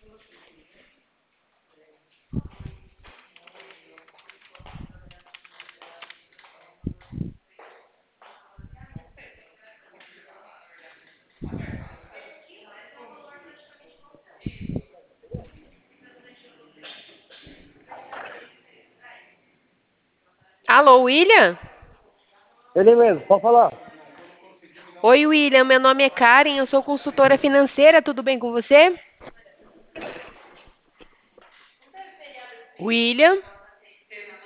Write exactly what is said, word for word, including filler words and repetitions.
Alô, William? Ele mesmo, pode falar. Oi, William. Meu nome é Karen, eu sou consultora financeira. Tudo bem com você? William?